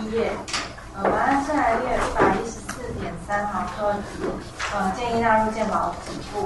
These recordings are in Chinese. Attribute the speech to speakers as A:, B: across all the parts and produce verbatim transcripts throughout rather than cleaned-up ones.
A: 一页，呃，本案是来列一百一十四点三毫克，呃，建议纳入健保给付。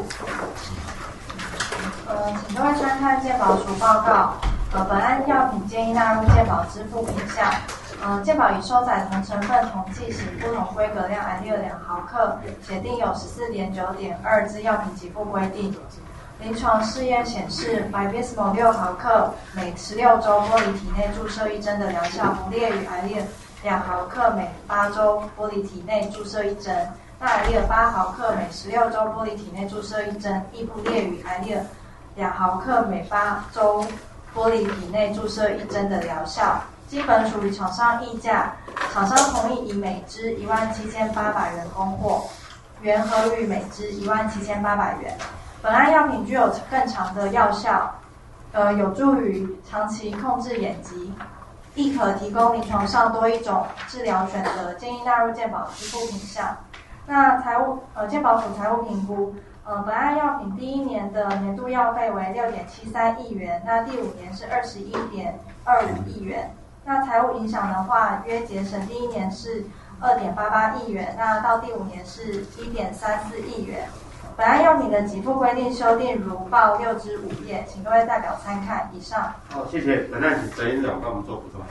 A: 呃，请各位参看健保署报告。呃，本案药品建议纳入健保支付品项。呃，健保已收载同成分、同剂型、不同规格量艾利尔两毫克，写定有十四点九点二之药品给付规定。临床试验显示 ，Vabysmo 六毫克每十六周玻璃体内注射一针的疗效不列于艾利尔两毫克每八周玻璃体内注射一针。那艾利尔八毫克每十六周玻璃体内注射一针，亦不列于艾利尔两毫克每八周玻璃体内注射一针的疗效。基本属于厂商议价，厂商同意以每支一万七千八百元供货，原合率每支一万七千八百元。本案药品具有更长的药效，呃，有助于长期控制眼疾，亦可提供临床上多一种治疗选择，建议纳入健保支付品项。那财务呃健保署财务评估，呃，本案药品第一年的年度药费为六点七三亿元，那第五年是二十一点二五亿元。那财务影响的话，约节省第一年是二点八八亿元，那到第五年是一点三四亿元。本案药品的给付规定修订如报六至五页，请各位代表参看。以上。
B: 好，谢谢。本案请陈院长帮我们做补充。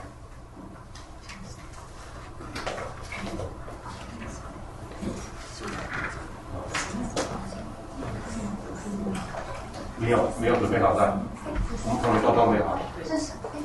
B: 没有，没有准备好的，我们可能都都没有好。
A: 是什么？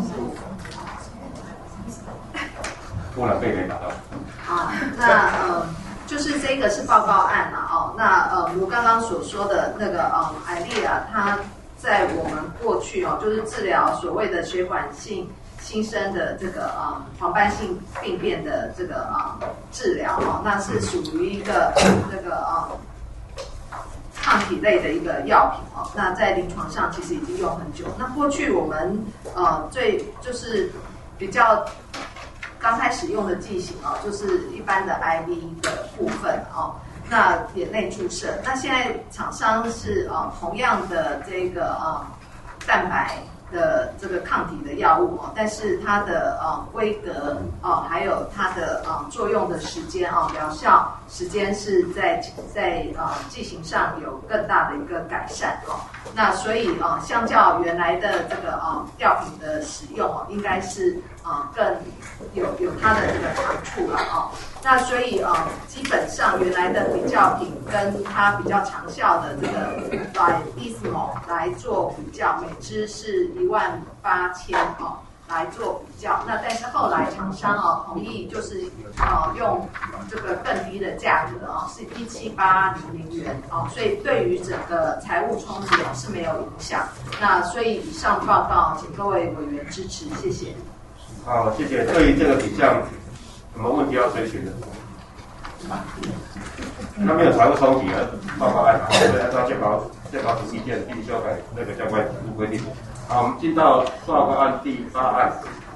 B: 突然被雷打到。
C: 啊，那呃，就是这个是报告案了哦。那呃，如刚刚所说的那个呃，艾利亚它在我们过去哦，就是治疗所谓的血管性新生的这个呃黄斑性病变的这个呃治疗哦，那是属于一个那个呃。抗体类的一个药品哦，那在临床上其实已经用很久。那过去我们呃最就是比较刚开始用的剂型哦，就是一般的 I V 的部分哦，那眼内注射。那现在厂商是呃同样的这个呃蛋白的这个抗体的药物哦，但是它的呃规格哦，还有它的呃作用的时间哦，疗效时间是在在呃剂型上有更大的一个改善哦。那所以呃，相较原来的这个呃药品的使用哦，应该是呃更有有它的这个长处了哦。那所以呃，基本上原来的比较品跟它比较长效的这个 Vabysmo 来做比较，每支是一万八千哦来做比较。那但是后来厂商哦同意就是呃用这个更低的价格哦，是一七八零零元哦，所以对于整个财务冲击哦是没有影响。那所以以上报告请各位委员支持，谢谢。
B: 好，谢谢。对于这个品项，什么问题要追询的？那没有财务冲击的报告案，对，按照健保健保署意见并修改那个相关补助规定。好，我们进到报告案第八案。